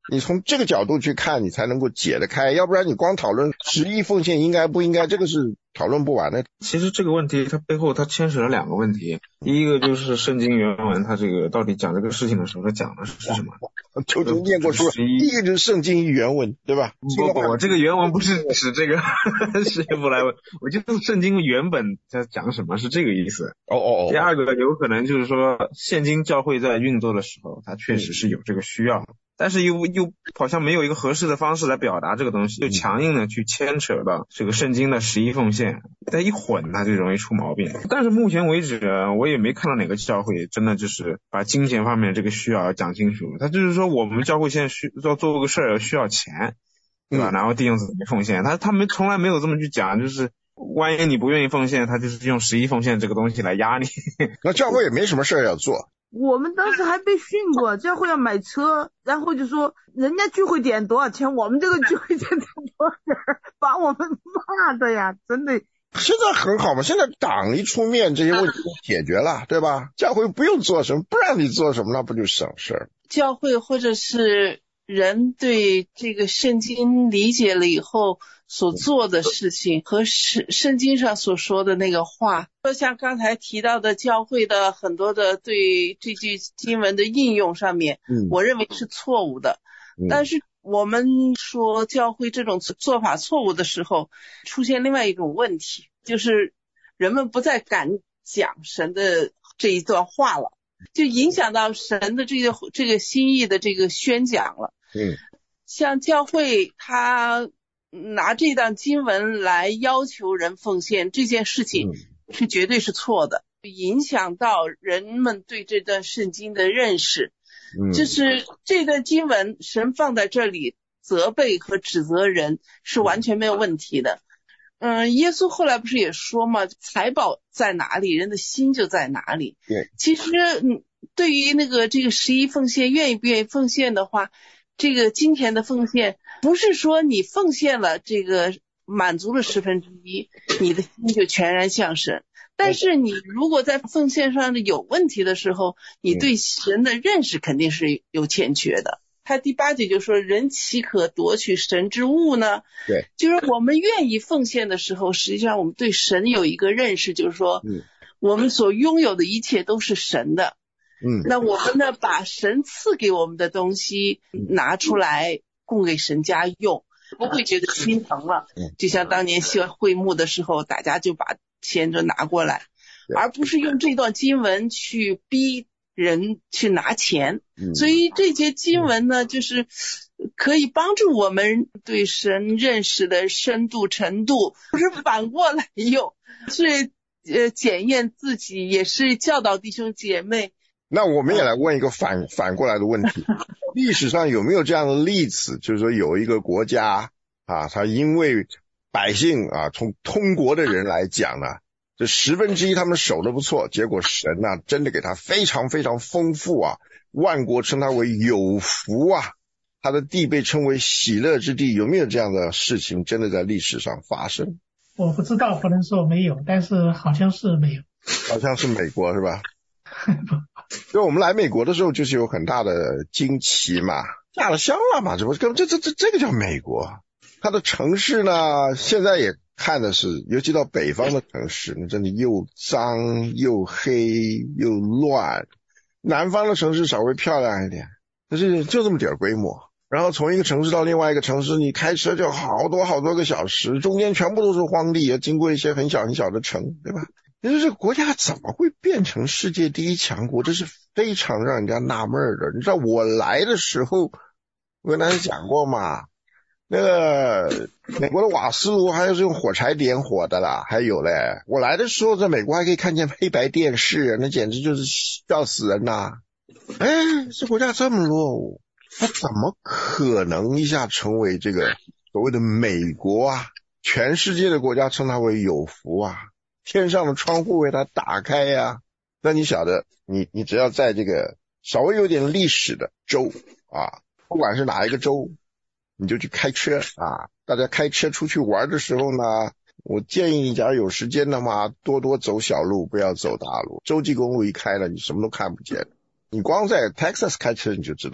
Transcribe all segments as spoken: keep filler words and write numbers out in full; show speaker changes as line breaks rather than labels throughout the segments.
你从这个角度去看，你才能够解得开，要不然你光讨论十一奉献应该不应该，这个是讨论不完的。
其实这个问题它背后它牵扯了两个问题，第一个就是圣经原文它这个到底讲这个事情的时候它讲的是什么，
就就念过书了。第一个就是圣经原文，对吧？
不不，我这个原文不是指这个是不来文，我就圣经原本在讲什么是这个意思。
哦哦哦。
第二个有可能就是说现今教会在运作的时候它确实是有这个需要，但是又又好像没有一个合适的方式来表达这个东西，就强硬的去牵扯到这个圣经的十一奉献，但一混它就容易出毛病。但是目前为止我也没看到哪个教会真的就是把金钱方面这个需要讲清楚，他就是说我们教会现在需要做个事儿需要钱，对吧？然后弟兄姊妹奉献，他他们从来没有这么去讲，就是万一你不愿意奉献，他就是用十一奉献这个东西来压你。
那教会也没什么事儿要做。
我们当时还被训过，教会要买车，然后就说人家聚会点多少钱，我们这个聚会点多少钱，把我们骂的呀，真的。
现在很好嘛，现在党一出面，这些问题都解决了，对吧？教会不用做什么，不让你做什么，那不就省事儿？
教会或者是人对这个圣经理解了以后所做的事情和圣圣经上所说的那个话，像刚才提到的教会的很多的对这句经文的应用上面，
嗯，
我认为是错误的。
嗯，
但是我们说教会这种做法错误的时候，出现另外一种问题，就是人们不再敢讲神的这一段话了，就影响到神的这个这个心意的这个宣讲了。
嗯，
像教会他拿这段经文来要求人奉献这件事情是绝对是错的，影响到人们对这段圣经的认识。
嗯，
就是这段经文神放在这里责备和指责人是完全没有问题的。嗯，耶稣后来不是也说嘛，财宝在哪里，人的心就在哪里。
对，
其实嗯，对于那个这个十一奉献，愿意不愿意奉献的话，这个金钱的奉献不是说你奉献了这个满足了十分之一，你的心就全然向神。但是你如果在奉献上的有问题的时候，你对神的认识肯定是有欠缺的。他第八节就说人岂可夺取神之物呢？
对，
就是我们愿意奉献的时候，实际上我们对神有一个认识，就是说
嗯，我
们所拥有的一切都是神的。
嗯，
那我们呢，把神赐给我们的东西拿出来供给神家用，不会觉得心疼了。就像当年修会幕的时候，大家就把钱就拿过来，而不是用这段经文去逼人去拿钱。所以这些经文呢，就是可以帮助我们对神认识的深度程度，不是反过来用，是呃检验自己，也是教导弟兄姐妹。
那我们也来问一个反反过来的问题，历史上有没有这样的例子，就是说有一个国家啊，他因为百姓啊，从通国的人来讲呢，这十分之一他们守得不错，结果神呢、啊、真的给他非常非常丰富啊，万国称他为有福啊，他的地被称为喜乐之地，有没有这样的事情真的在历史上发生？
我不知道，不能说没有，但是好像是没有。
好像是美国是吧？就我们来美国的时候就是有很大的惊奇嘛，下了乡了嘛，这不这这这这个叫美国。它的城市呢，现在也看的是，尤其到北方的城市，那真的又脏又黑又乱。南方的城市稍微漂亮一点，但是就这么点规模。然后从一个城市到另外一个城市，你开车就好多好多个小时，中间全部都是荒地，也经过一些很小很小的城，对吧？也就是这个国家怎么会变成世界第一强国，这是非常让人家纳闷的。你知道我来的时候，我跟大家讲过嘛，那个美国的瓦斯炉还是用火柴点火的啦，还有嘞，我来的时候在美国还可以看见黑白电视，那简直就是笑死人呐！哎，这国家这么落伍，它怎么可能一下成为这个所谓的美国啊？全世界的国家称它为有福啊，天上的窗户为它打开呀、啊。那你晓得，你你只要在这个稍微有点历史的州啊，不管是哪一个州，你就去开车啊。大家开车出去玩的时候呢，我建议你假如有时间的话，多多走小路，不要走大路。洲际公路一开了，你什么都看不见。你光在 Texas 开车你就知道了，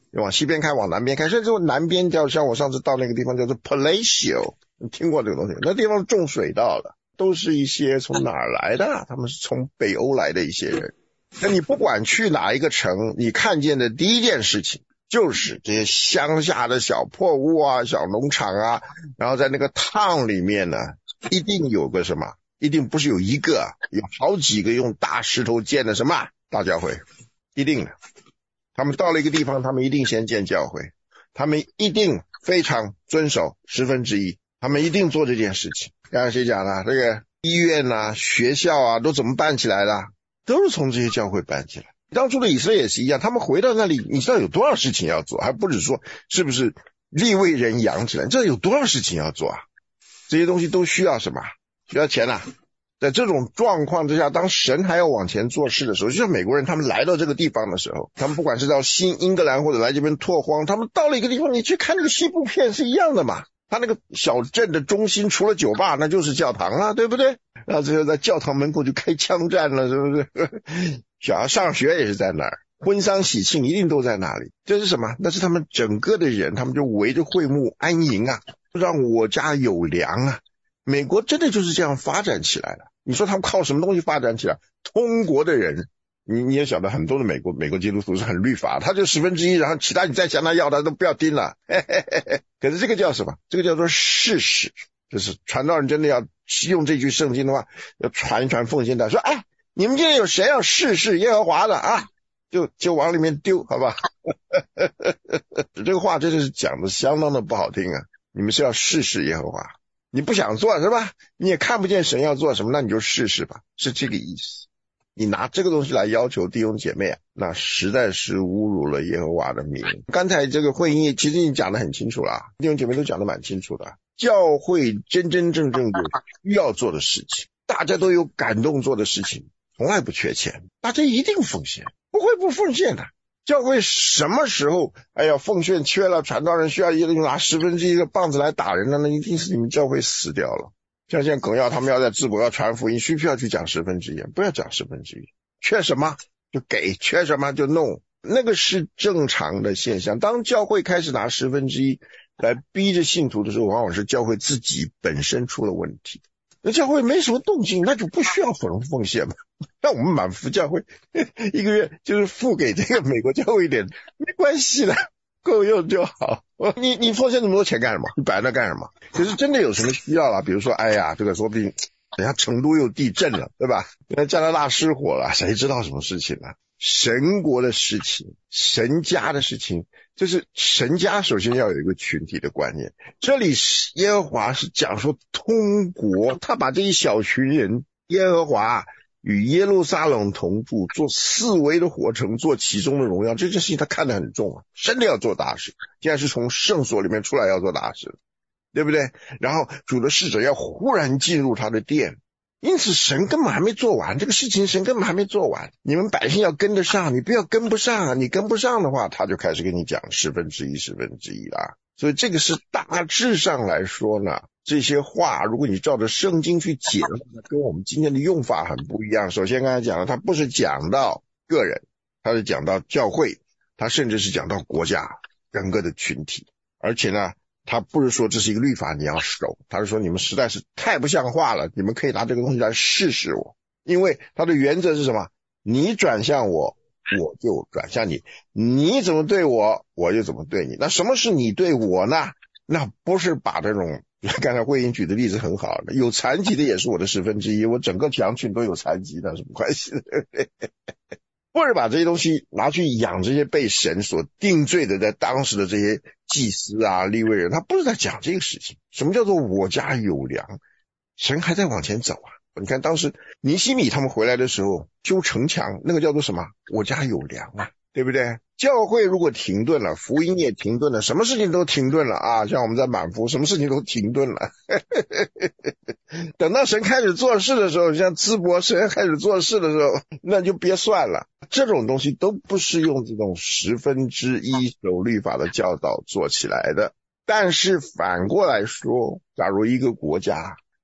往西边开，往南边开，甚至南边叫像我上次到那个地方叫做 Palacio， 你听过这个东西？那地方种水稻的，都是一些从哪儿来的？他们是从北欧来的一些人。那你不管去哪一个城，你看见的第一件事情就是这些乡下的小破屋啊、小农场啊，然后在那个town里面呢，一定有个什么？一定不是有一个，有好几个用大石头建的什么大教会，一定的。他们到了一个地方，他们一定先建教会，他们一定非常遵守十分之一，他们一定做这件事情。刚才谁讲了？这个医院啊、学校啊，都怎么办起来的？都是从这些教会办起来。当初的以色列也是一样，他们回到那里，你知道有多少事情要做，还不止说是不是利未人养起来，这有多少事情要做啊？这些东西都需要什么？需要钱啊。在这种状况之下，当神还要往前做事的时候，就像美国人他们来到这个地方的时候，他们不管是到新英格兰或者来这边拓荒，他们到了一个地方，你去看那个西部片是一样的嘛。他那个小镇的中心除了酒吧那就是教堂啊，对不对？然后最后在教堂门口就开枪战了，是不是？小孩上学也是在那儿，婚丧喜庆一定都在那里。这是什么？那是他们整个的人，他们就围着会幕安营啊，让我家有粮啊。美国真的就是这样发展起来的。你说他们靠什么东西发展起来？通国的人，你你也晓得很多的美国美国基督徒是很律法，他就十分之一，然后其他你再向他要他都不要盯了。嘿嘿嘿嘿。可是这个叫什么？这个叫做事实，就是传道人真的要用这句圣经的话，要传一传奉献的，说哎，你们今天有谁要试试耶和华的啊？就就往里面丢，好吧？这个话真的是讲的相当的不好听啊！你们是要试试耶和华。你不想做是吧？你也看不见神要做什么，那你就试试吧，是这个意思。你拿这个东西来要求弟兄姐妹啊，那实在是侮辱了耶和华的名。刚才这个会议其实你讲得很清楚了，弟兄姐妹都讲得蛮清楚的。教会真真正正有需要做的事情，大家都有感动做的事情，从来不缺钱，大家一定奉献，不会不奉献的。教会什么时候哎呀奉献缺了，传道人需要一个拿十分之一的棒子来打人的，那一定是你们教会死掉了。像现在耿耀他们要在淄博要传福音，需不需要去讲十分之一？不要讲十分之一，缺什么就给，缺什么就弄，那个是正常的现象。当教会开始拿十分之一来逼着信徒的时候，往往是教会自己本身出了问题。那教会没什么动静，那就不需要奉奉献嘛。让我们满福教会一个月就是付给这个美国教会一点，没关系的，够用就好。你你奉献那么多钱干什么？你摆那干什么？可是真的有什么需要了？比如说，哎呀，这个说不定等下成都又地震了，对吧？加拿大失火了，谁知道什么事情呢？神国的事情，神家的事情，就是神家首先要有一个群体的观念。这里耶和华是讲说通国，他把这一小群人，耶和华与耶路撒冷同住，做四围的火城，做其中的荣耀，这件事情他看得很重啊，真的要做大事。现在是从圣所里面出来要做大事，对不对？然后主的使者要忽然进入他的殿，因此神根本还没做完这个事情，神根本还没做完，你们百姓要跟得上，你不要跟不上，你跟不上的话，他就开始跟你讲十分之一十分之一啦。所以这个是大致上来说呢，这些话如果你照着圣经去解，跟我们今天的用法很不一样。首先刚才讲了，他不是讲到个人，他是讲到教会，他甚至是讲到国家整个的群体。而且呢，他不是说这是一个律法你要守，他是说你们实在是太不像话了，你们可以拿这个东西来试试我。因为他的原则是什么？你转向我，我就转向你，你怎么对我，我就怎么对你。那什么是你对我呢？那不是把这种刚才慧英举的例子很好的，有残疾的也是我的十分之一，我整个羊群都有残疾，那什么关系？不是把这些东西拿去养这些被神所定罪的在当时的这些祭司啊利未人，他不是在讲这个事情。什么叫做我家有粮？神还在往前走啊。你看当时尼希米他们回来的时候修城墙，那个叫做什么？我家有粮啊，对不对？教会如果停顿了，福音也停顿了，什么事情都停顿了啊！像我们在满福，什么事情都停顿了。等到神开始做事的时候，像淄博神开始做事的时候，那就别算了。这种东西都不是用这种十分之一守律法的教导做起来的。但是反过来说，假如一个国家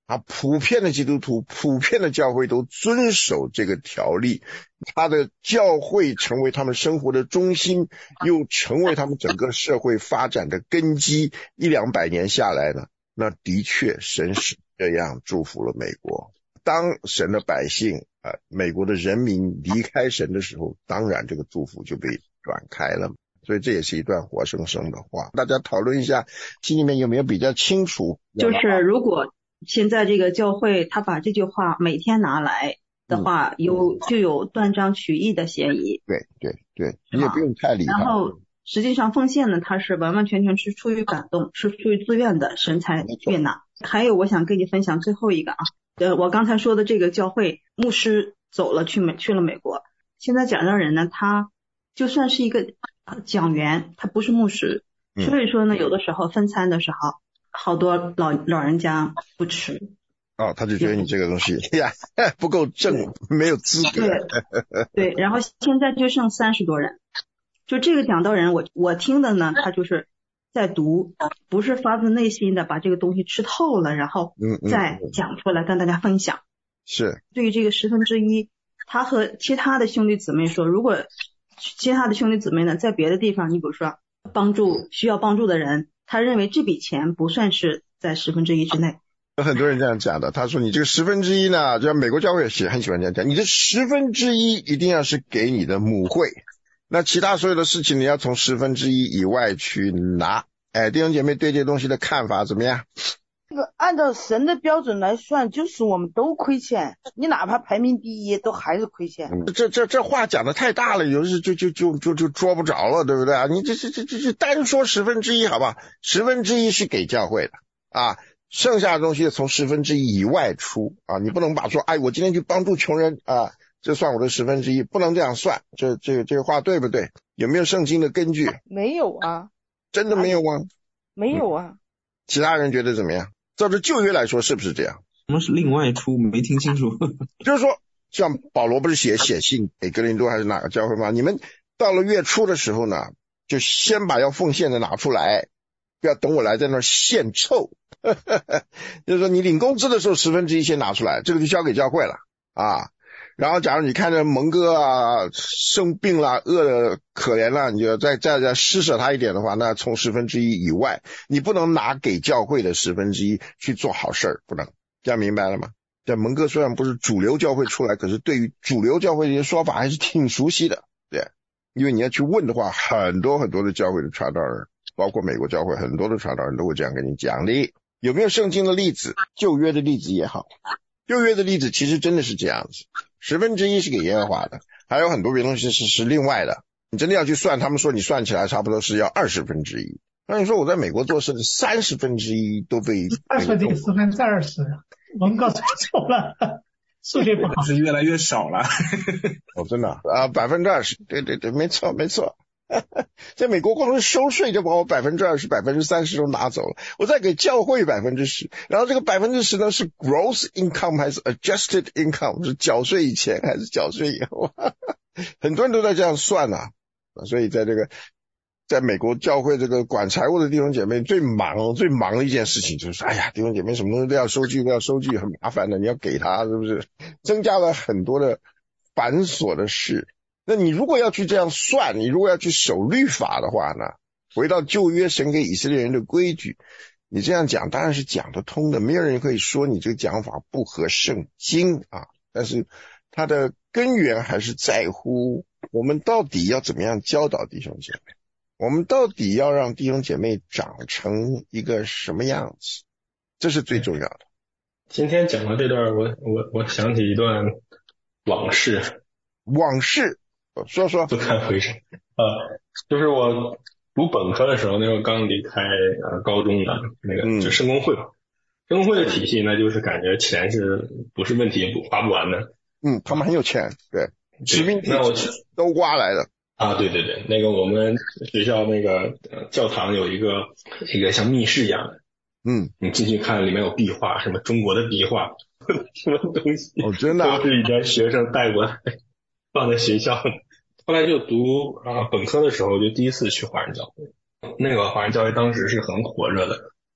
啊，普遍的基督徒，普遍的教会都遵守这个条例，他的教会成为他们生活的中心，又成为他们整个社会发展的根基，一两百年下来呢，那的确神是这样祝福了美国。当神的百姓啊、呃，美国的人民离开神的时候，当然这个祝福就被转开了，所以这也是一段活生生的话。大家讨论一下，心里面有没有比较清楚？
就是如果现在这个教会他把这句话每天拿来的话，嗯、有就有断章取义的嫌疑。
对对对，你也不用太理他。
然后实际上奉献呢，它是完完全全是出于感动，是出于自愿的，神才悦纳。还有我想跟你分享最后一个啊，呃，我刚才说的这个教会牧师走了去美去了美国，现在讲道人呢，他就算是一个讲员，他不是牧师，所以说呢，有的时候分餐的时候，好多老老人家不吃。
哦，他就觉得你这个东西呀不够正，没有资格。
对，对，然后现在就剩三十多人。就这个讲道人，我我听的呢，他就是在读，不是发自内心的把这个东西吃透了，然后再讲出来跟大家分享。
是。
对于这个十分之一，他和其他的兄弟姊妹说，如果其他的兄弟姊妹呢，在别的地方，你比如说帮助需要帮助的人，他认为这笔钱不算是在十分之一之内。
有很多人这样讲的，他说你这个十分之一呢，就像美国教会也喜很喜欢这样讲，你这十分之一一定要是给你的母会。那其他所有的事情你要从十分之一以外去拿。哎，弟兄姐妹对这些东西的看法怎么样？
这个按照神的标准来算，就是我们都亏欠，你哪怕排名第一都还是亏欠。
嗯、这这这话讲的太大了，有时就就就就就捉不着了，对不对啊？你这这这这这单说十分之一好吧，十分之一是给教会的啊，剩下的东西从十分之一以外出啊，你不能把说哎我今天去帮助穷人啊，这算我的十分之一，不能这样算。这这这个话对不对？有没有圣经的根据？
没有啊。
真的没有吗？
没有啊、嗯。
其他人觉得怎么样？照着旧约来说是不是这样？
什么是另外出？没听清楚。
就是说像保罗不是写写信给哥林多还是哪个教会吗？你们到了月初的时候呢，就先把要奉献的拿出来，不要等我来在那儿献臭。就是说你领工资的时候十分之一先拿出来，这个就交给教会了啊。然后假如你看着蒙哥啊生病了饿的可怜了，你就再再再施舍他一点的话，那从十分之一以外，你不能拿给教会的十分之一去做好事儿，不能。这样明白了吗？这蒙哥虽然不是主流教会出来，可是对于主流教会这些说法还是挺熟悉的。对，因为你要去问的话，很多很多的教会的传道人，包括美国教会很多的传道人都会这样跟你讲的。有没有圣经的例子？旧约的例子也好，旧约的例子其实真的是这样子，十分之一是给耶和华的，还有很多别的东西是是另外的。你真的要去算，他们说你算起来差不多是要二十分之一。那你说我在美国做事的三十分之一都被
二十顶十分之二十，我们告诉错了，数学不好，
是越来越少了。
哦，真的啊，百分之二十，对对对，没错没错。在美国光是收税就把我百分之二十、百分之三十都拿走了，我再给教会百分之十，然后这个百分之十呢是 gross income 还是 adjusted income， 是缴税以前还是缴税以后？很多人都在这样算啊，所以在这个在美国教会这个管财务的弟兄姐妹最忙最忙的一件事情就是，哎呀，弟兄姐妹什么东西都要收据，都要收据，很麻烦的，你要给他，是不是？增加了很多的繁琐的事。那你如果要去这样算，你如果要去守律法的话呢，回到旧约神给以色列人的规矩，你这样讲当然是讲得通的，没有人可以说你这个讲法不合圣经啊。但是它的根源还是在乎我们到底要怎么样教导弟兄姐妹，我们到底要让弟兄姐妹长成一个什么样子，这是最重要的。
今天讲到这段，我我我想起一段往事。
往事说说。
不堪回首。呃，就是我读本科的时候，那时候刚离开呃高中的那个就圣公会，圣公会的体系呢，就是感觉钱是不是问题，不花不完的。
嗯，他们很有钱，对，殖民地都挖来的。
啊，对对对，那个我们学校那个、呃、教堂有一个一个像密室一样的，
嗯，
你进去看里面有壁画，什么中国的壁画，什么东西，
哦，真的、啊、
都是以前学生带过来放在学校。后来就读啊本科的时候，就第一次去华人教会。那个华人教会当时是很火热的，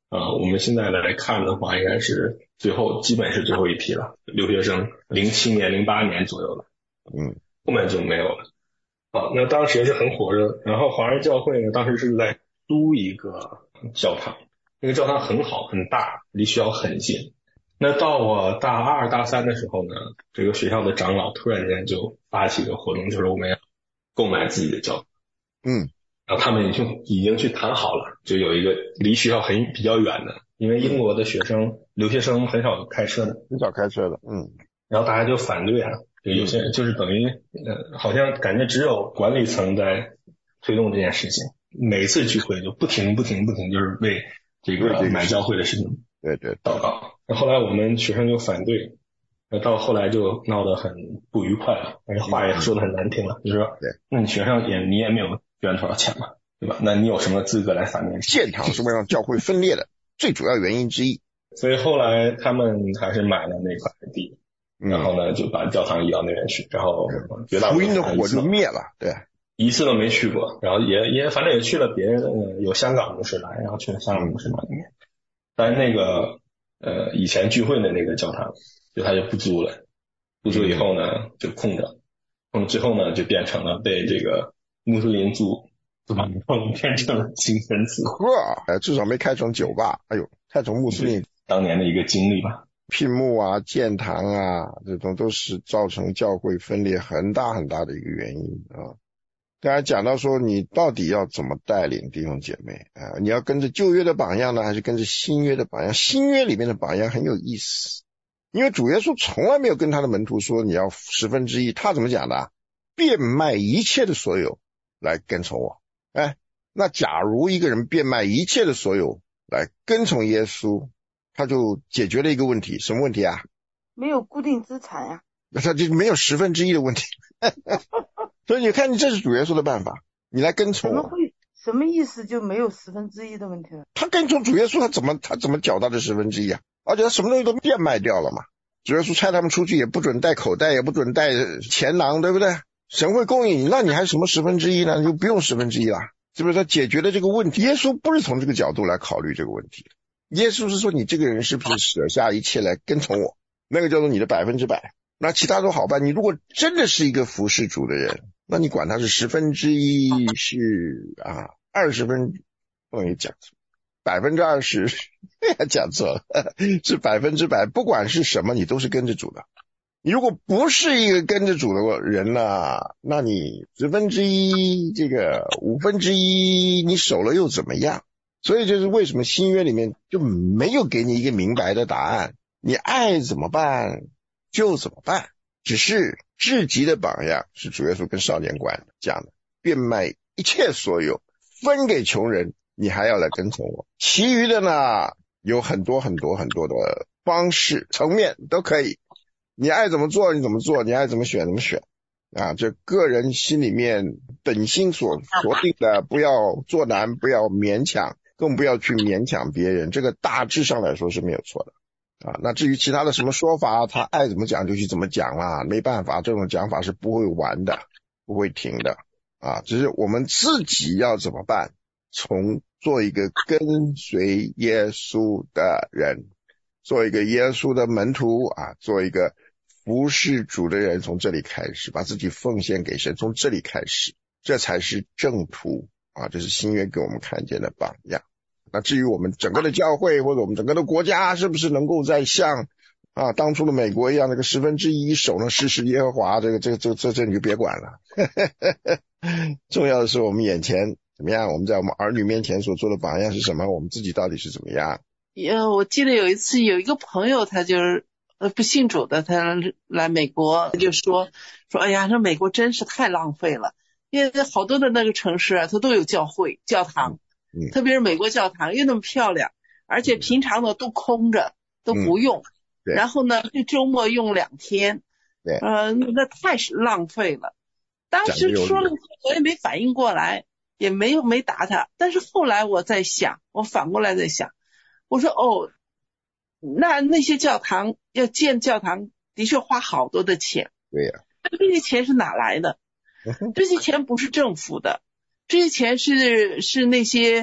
呃，我们现在来看的话，应该是最后基本是最后一批了，留学生零七年、零八年左右了，
嗯，
后面就没有了。啊，那当时也是很火热，然后华人教会呢，当时是在租一个教堂，那个教堂很好很大，离学校很近。那到我大二大三的时候呢，这个学校的长老突然间就发起一个活动，就是我们要购买自己的教堂。
嗯，
然后他们已经已经去谈好了，就有一个离学校很比较远的，因为英国的学生留学生很少开车的，
很少开车的，嗯，
然后大家就反对啊，就有些人就是等于呃，好像感觉只有管理层在推动这件事情，每次聚会就不停不停不停，就是为这个买教会的事情
对对
祷告。后来我们学生就反对，到后来就闹得很不愉快了，而且话也说得很难听了，就是说，那你学生也你也没有捐多少钱嘛，对吧？那你有什么资格来反对？
建堂是为了让教会分裂的最主要原因之一。
所以后来他们还是买了那块地，然后呢就把教堂移到那边去，然后绝大部分
福音的火就灭了，对，
一次都没去过，然后也也反正也去了别人、呃、有香港牧师来，然后去了香港牧师那里面，但是那个呃以前聚会的那个教堂就他就不租了，不租以后呢就空着，空最后呢就变成了被这个穆斯林租，对吧？然后变成了清真寺，
呵，至少没开成酒吧，哎呦，开成穆斯林
当年的一个经历吧。
聘牧啊、建堂啊，这种都是造成教会分裂很大很大的一个原因啊。刚才讲到说，你到底要怎么带领弟兄姐妹啊？你要跟着旧约的榜样呢，还是跟着新约的榜样？新约里面的榜样很有意思，因为主耶稣从来没有跟他的门徒说你要十分之一，他怎么讲的啊？变卖一切的所有来跟从我。哎，那假如一个人变卖一切的所有来跟从耶稣，他就解决了一个问题，什么问题啊？
没有固定资产呀、
啊，他就没有十分之一的问题。所以你看，这是主耶稣的办法，你来跟从我。
怎么会？什么意思？就没有十分之一的问题了？
他跟从主耶稣，他怎么他怎么缴到这十分之一啊？而且他什么东西都变卖掉了嘛。主耶稣差他们出去，也不准带口袋，也不准带钱囊，对不对？神会供应你，那你还什么十分之一呢？你就不用十分之一了，是不是？他解决了这个问题。耶稣不是从这个角度来考虑这个问题，耶稣是说你这个人是不是舍下一切来跟从我，那个叫做你的百分之百。那其他都好办，你如果真的是一个服侍主的人，那你管他是十分之一是啊二十分，不能讲错，百分之二十讲错了，是百分之百，不管是什么，你都是跟着主的。你如果不是一个跟着主的人呢、啊，那你十分之一这个五分之一你守了又怎么样？所以就是为什么新约里面就没有给你一个明白的答案，你爱怎么办就怎么办，只是至极的榜样是主耶稣跟少年官讲的，变卖一切所有分给穷人，你还要来跟从我。其余的呢有很多很多很多的方式层面都可以，你爱怎么做你怎么做，你爱怎么选怎么选啊，这个人心里面本心所所定的，不要做难，不要勉强，更不要去勉强别人，这个大致上来说是没有错的啊。那至于其他的什么说法，他爱怎么讲就去怎么讲啦，没办法，这种讲法是不会完的，不会停的啊。只是我们自己要怎么办，从做一个跟随耶稣的人，做一个耶稣的门徒啊，做一个服侍主的人，从这里开始，把自己奉献给神，从这里开始，这才是正途啊，这是新约给我们看见的榜样。那至于我们整个的教会或者我们整个的国家是不是能够再像啊当初的美国一样，那个十分之一手呢事事耶和华，这个这个这这这你就别管了。重要的是我们眼前怎么样，我们在我们儿女面前所做的榜样是什么，我们自己到底是怎么样。
呃，我记得有一次有一个朋友，他就是呃不信主的，他来美国，他就说说哎呀，这美国真是太浪费了，因为好多的那个城市啊，它都有教会教堂。
嗯、
特别是美国教堂又那么漂亮，而且平常呢都空着，都不用、
嗯、
然后呢就周末用两天，
对，
呃那太是浪费了。当时说了我也没反应过来，也没有没答他，但是后来我在想，我反过来在想，我说哦，那那些教堂要建教堂的确花好多的钱，
对呀、
啊，这些钱是哪来的？这些钱不是政府的，这些钱是是那些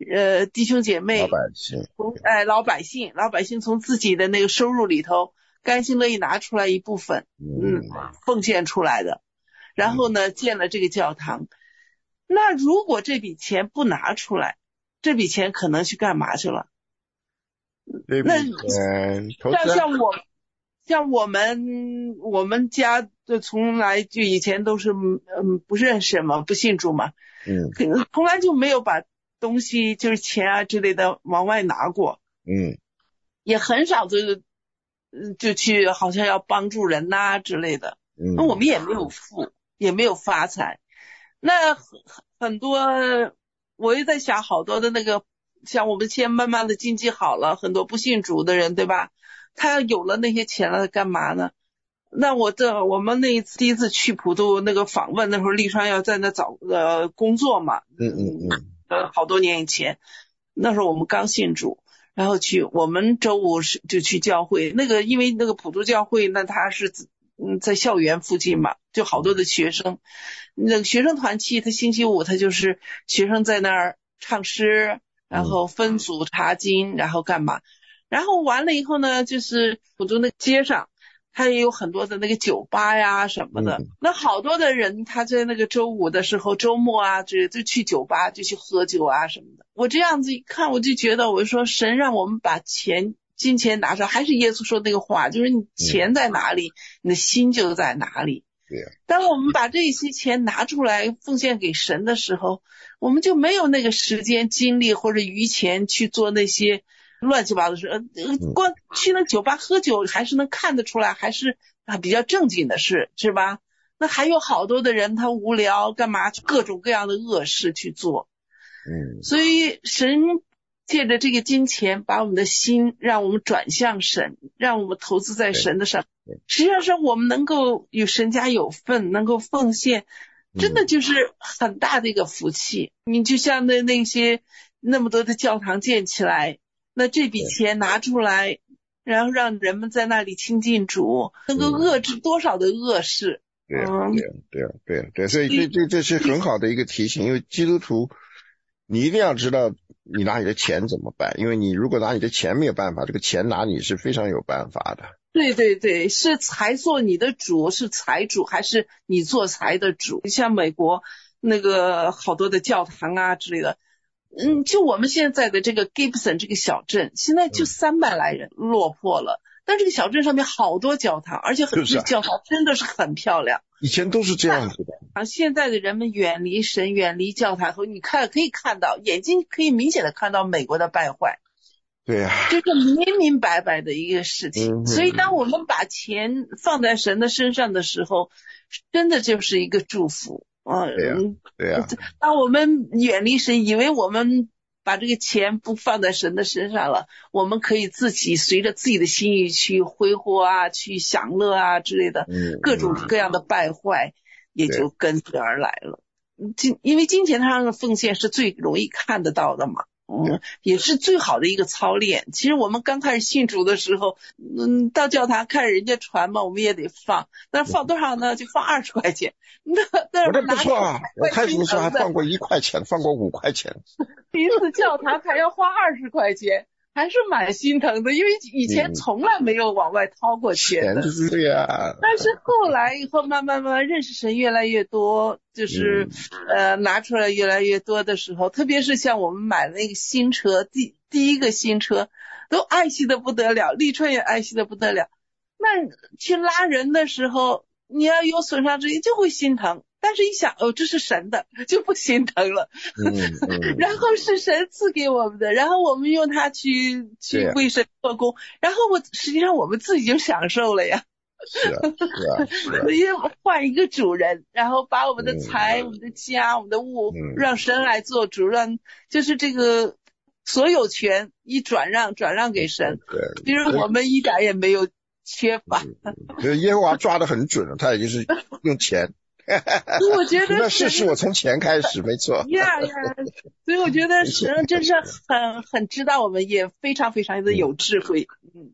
呃弟兄姐妹
老百姓，
从哎老百姓老百姓从自己的那个收入里头甘心乐意拿出来一部分，嗯，奉献出来的，然后呢建了这个教堂。那如果这笔钱不拿出来，这笔钱可能去干嘛去了？那像像我像我们我们家就从来就以前都是嗯不认识嘛，不信主嘛，嗯，从来就没有把东西就是钱啊之类的往外拿过，嗯，也很少就就去好像要帮助人呐、啊、之类的，嗯，那我们也没有富也没有发财，那很多我也在想好多的那个。像我们现在慢慢的经济好了，很多不信主的人，对吧？他有了那些钱了，干嘛呢？那我这我们那一次第一次去普渡那个访问，那时候立川要在那找呃工作嘛，嗯嗯嗯，呃好多年以前，那时候我们刚信主，然后去我们周五是就去教会，那个因为那个普渡教会，那他是嗯在校园附近嘛，就好多的学生，那个学生团契，他星期五他就是学生在那儿唱诗。然后分组查经，然后干嘛？然后完了以后呢，就是普渡那街上，它也有很多的那个酒吧呀什么的。那好多的人，他在那个周五的时候、周末啊，就就去酒吧，就去喝酒啊什么的。我这样子一看，我就觉得，我说神让我们把钱、金钱拿出来，还是耶稣说那个话，就是你钱在哪里，你的心就在哪里。当我们把这些钱拿出来奉献给神的时候，我们就没有那个时间精力或者余钱去做那些乱七八糟的事，光去那酒吧喝酒还是能看得出来还是啊比较正经的事，是吧？那还有好多的人他无聊干嘛各种各样的恶事去做，嗯，所以神借着这个金钱把我们的心让我们转向神，让我们投资在神的上，实际上是我们能够与神家有份，能够奉献，真的就是很大的一个福气。你就像那那些那么多的教堂建起来，那这笔钱拿出来，然后让人们在那里亲近主，能够遏制多少的恶事。
对啊，对啊，对啊，对啊，对啊，所以这这这是很好的一个提醒，因为基督徒你一定要知道你拿你的钱怎么办，因为你如果拿你的钱没有办法，这个钱拿你是非常有办法的。
对对对，是财做你的主，是财主还是你做财的主？像美国那个好多的教堂啊之类的，嗯，就我们现在的这个 Gibson 这个小镇，现在就三百来人，落魄了。但这个小镇上面好多教堂，而且很多教堂真的是很漂亮。
以前都是这样子的。
啊，现在的人们远离神，远离教堂后，你看可以看到，眼睛可以明显的看到美国的败坏。
对呀、啊，
这是明明白白的一个事情。嗯、所以当我们把钱放在神的身上的时候，真的就是一个祝福。嗯，
对呀、啊，对呀、啊。
当我们远离神，以为我们把这个钱不放在神的身上了，我们可以自己随着自己的心意去挥霍啊，去享乐啊之类的，嗯、各种各样的败坏也就跟随而来了。金因为金钱上的奉献是最容易看得到的嘛。嗯，也是最好的一个操练。其实我们刚开始信主的时候，嗯，到教堂看人家传嘛，我们也得放，但是放多少呢？就放二十块钱。那那
我这不错啊！我开始的时候还放过一块钱，放过五块钱。
第一次教堂还要花二十块钱，还是蛮心疼的，因为以前从来没有往外掏过钱的。
钱就是这样。
但是后来以后慢慢慢慢认识神越来越多，就是、嗯、呃拿出来越来越多的时候，特别是像我们买了那个新车，第第一个新车都爱惜的不得了，立春也爱惜的不得了。那去拉人的时候，你要有损伤之意就会心疼。但是一想，哦，这是神的，就不心疼了。嗯嗯、然后是神赐给我们的，然后我们用它去去为神做工，然后我实际上我们自己就享受了呀。
是啊，是啊，是啊。
因为换一个主人，然后把我们的财、嗯、我们的家、我们的物，嗯、让神来做主，让就是这个所有权一转让，转让给神。对，其实我们一点也没有缺乏。
嗯、耶和华抓得很准，他也就是用钱。
我觉得
那事是我从钱开始，没错。
呀呀，所以我觉得神真是很很知道我们，也非常非常的有智慧。嗯，